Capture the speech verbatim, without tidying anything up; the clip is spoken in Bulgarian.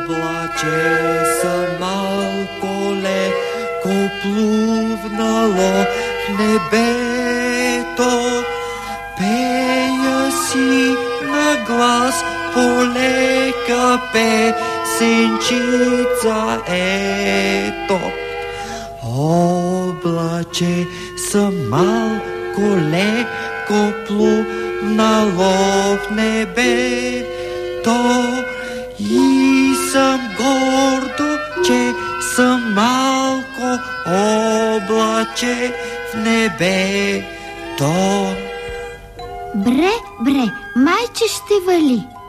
Облаче съм малко леко плувнало в небето, пея си на глас полека песенчица, ето. Облаче съм малко леко плувнало в небето и съм гордо, че съм малко облаче в небето. Бре, бре, майче ще вали.